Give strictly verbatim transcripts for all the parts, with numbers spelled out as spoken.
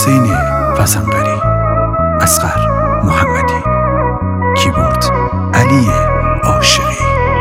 حسین فزنقری، اصغر محمدی، کیبورد علی عاشقی.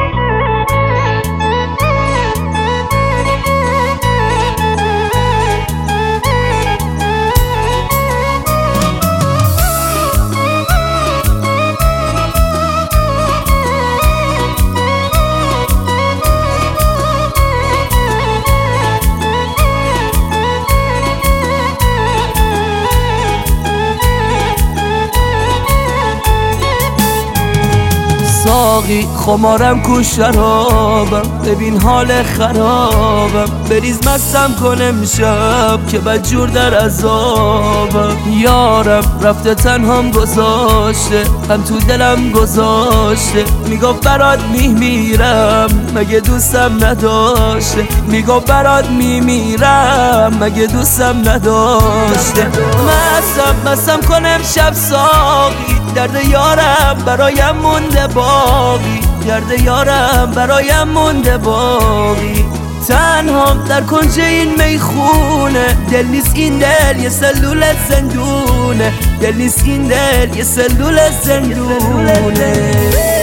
ساقی خمارم کو شرابم، ببین حال خرابم، بریز مستم کنم شب که بدجور در عذابم. یارم رفته تنهام گذاشته، غم تو دلم گذاشته، میگفت برات میمیرم مگه دوستم نداشته، میگفت برات میمیرم مگه دوستم نداشته. مستم مستم کنم شب ساقی، درد یارم برایم مونده باقی، درد یارم برایم مونده باقی. تنهام در کنج این میخونه، دل نیست این دل یه سلول زندونه، دل نیست این دل یه سلول زندونه.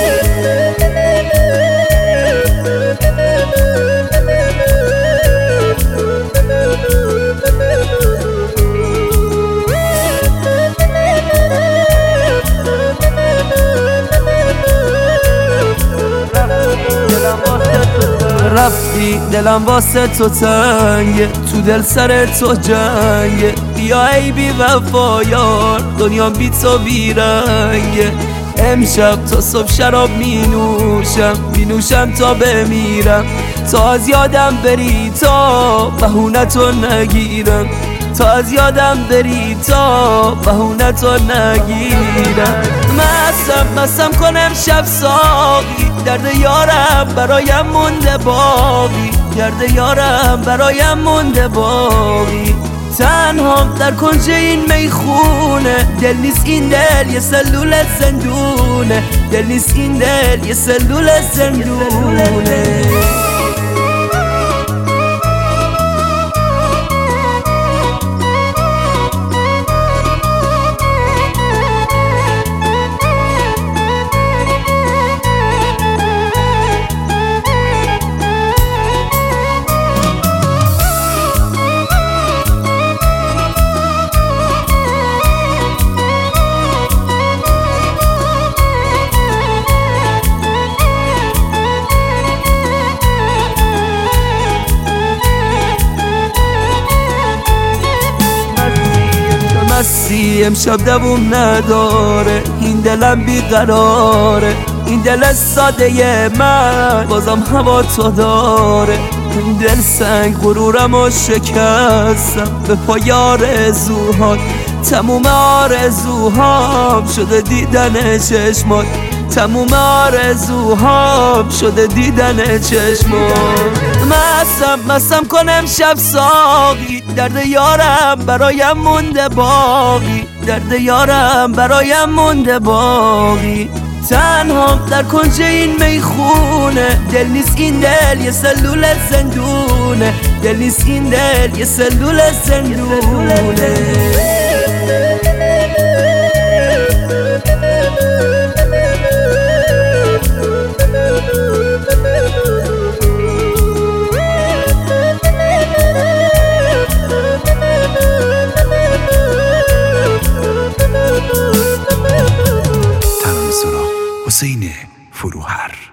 رفتی دلم واسه تو تنگه، تو دل سر تو جنگه، بیا ای بی وفا یار دنیا بی تو بیرنگه. امشب تا صبح شراب می نوشم، می نوشم تا بمیرم، تا از یادم بری تا بهونه تو نگیرم، تا از یادم بری تا بهونه تو نگیرم. مستم مستم کنم شب ساقی، درد یارم برایم مونده باقی، درد یارم برایم مونده باقی. تنهام در کنج این میخونه، دل نیست این دل یه سلول زندونه، دل نیست این دل یه سلول زندونه. مستی امشب دووم نداره، این دلم بیقراره، این دل ساده من بازم هوا تو داره. این دل سنگ غرورم و شکستم، به پای آرزوهات تموم آرزوهام شده دیدن چشمات، تموم آرزوهام شده دیدن چشمات. مستم مستم کنم شب ساقی، درد یارم برایم مونده باقی، درد یارم برایم مونده باقی. تنهام در کنج این میخونه، دل نیست این دل یه سلول زندونه، دل نیست این دل یه سلول زندونه. حسین فروهر.